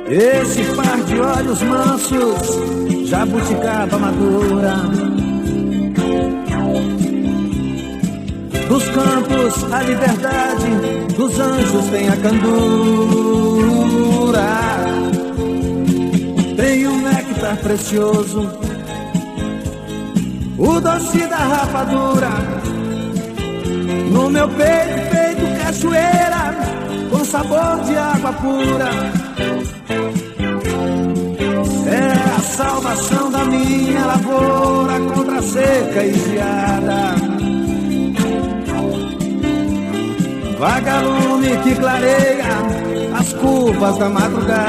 Esse par de olhos mansos, jabuticaba madura, dos campos a liberdade, dos anjos tem a candura. Tem um néctar precioso, o doce da rapadura. No meu peito, feito cachoeira, com sabor de água pura. É a salvação da minha lavoura contra a seca e geada. Vagalume que clareia as curvas da madrugada.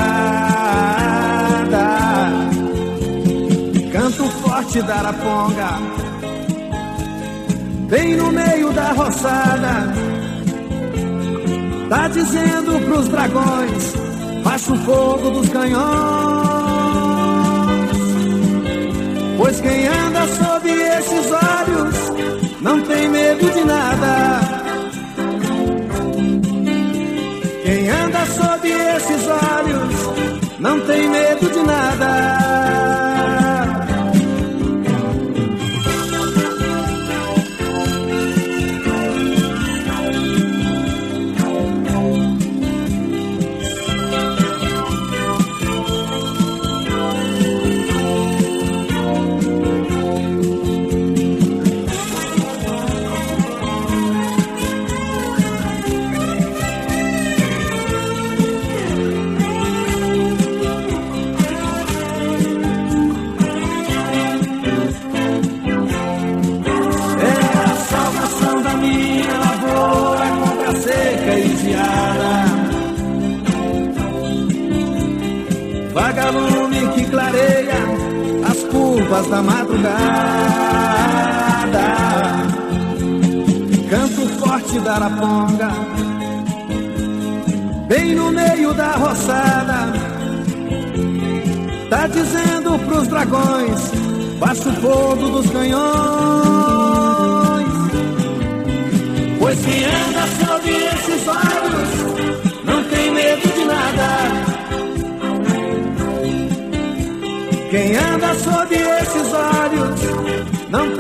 Canto forte da araponga, bem no meio da roçada. Tá dizendo pros dragões, baixa o fogo dos canhões. Pois quem anda sob esses olhos não tem medo de nada. Quem anda sob esses olhos não tem medo de nada. Vagalume que clareia as curvas da madrugada. Canto forte da araponga, bem no meio da roçada. Tá dizendo pros dragões, baixa o fogo dos canhões. Pois quem anda sob esses olhos não tem medo de nada. Quem anda sob esses olhos não